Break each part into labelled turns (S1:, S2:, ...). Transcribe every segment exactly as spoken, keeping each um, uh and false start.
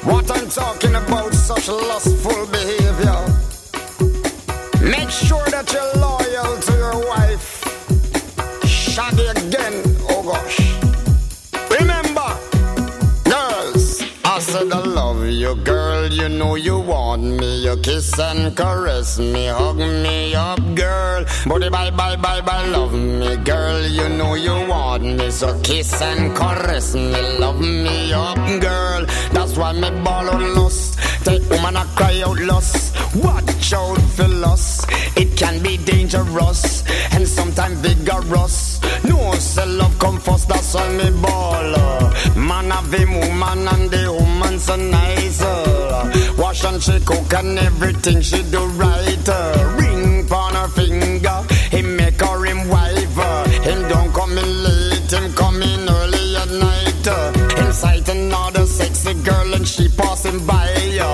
S1: What I'm talking about, such lustful behavior. Make sure that you're loyal to your wife. Shaggy again, oh gosh. Remember, girls, I said I love you, girl. You know you want me. You kiss and caress me, hug me up, girl. Body bye bye bye bye, love me, girl. You know you want me, so kiss and caress me, love me up, girl. That's why me ball out lust. Take woman I cry out lust. Watch out for lust. It can be dangerous and sometimes vigorous. No say love come first, that's why me ball. Man have a woman and the woman so nice. Wash and she cook and everything she do right. Ring on her finger, he make her him wife. Him don't come in late, him come in early at night. Him sight another sexy girl and she passing by.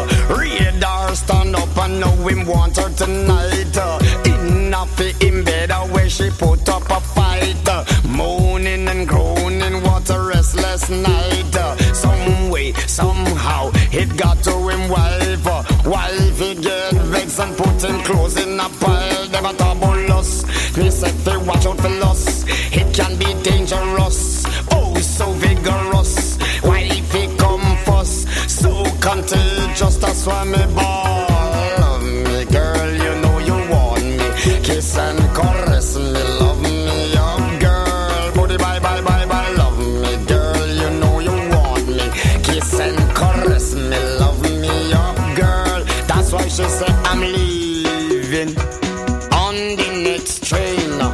S1: Radar stand up and know him want her tonight. Enough in bed where she put up a fight. Moaning and groaning, what a restless night. Some way, somehow, it got to him wife. Wife, he get vexed and put him clothes in a pile. Them a talk about lust. Me said they watch out for lust. It can be dangerous, oh so vigorous. Wife, he come first, so contagious. That's why me ball. Love me, girl, you know you want me. Kiss and caress me, love me up, girl. Body bye bye bye bye, love me, girl. You know you want me. Kiss and caress me, love me up, girl. That's why she said I'm leaving on the next train.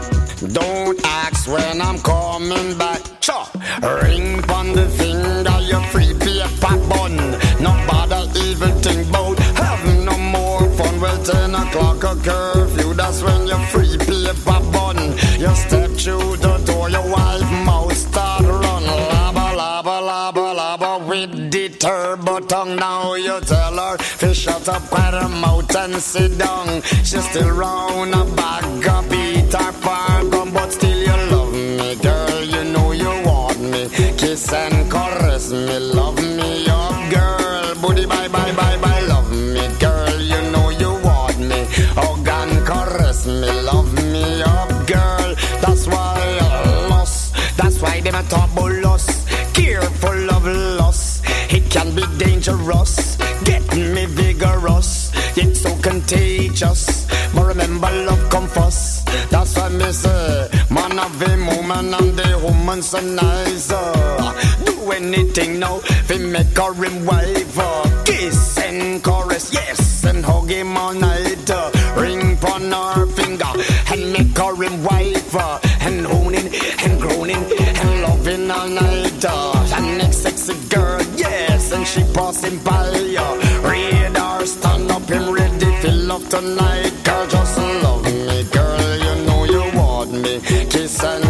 S1: Don't ask when I'm coming back. Sure. Ring on the finger, you free paper bun. No bother even think about having no more fun. Well, ten o'clock a curfew, that's when you free paper bun. You step through the door, your wife mouth start run. Laba, laba, laba, laba with the turbo tongue. Now you tell her to shut up with her mouth and sit down. She still round a bag of beat her far gum, but still you love me, girl. You know you want me. Kiss and caress me, love me up, girl. Booty bye bye bye bye, love me, girl. You know you want me. Hug and caress me, love me up, girl. That's why I lost. That's why them a talk about lust. Careful of lust. It can be dangerous. Get me vigorous. It's so contagious. But remember love come first. That's why me say, man have a woman and the woman so nice. Uh, do anything now, we make her him wife. Uh, kiss and caress, yes, and hug him all night. Uh, ring on her finger and make her him wife. Uh, and owning and groaning and loving all night. Uh, and next sexy girl, yes, and she passing by. Uh, radar stand up, him ready for love tonight. Girl, just love me, girl, you know you want me. Kiss and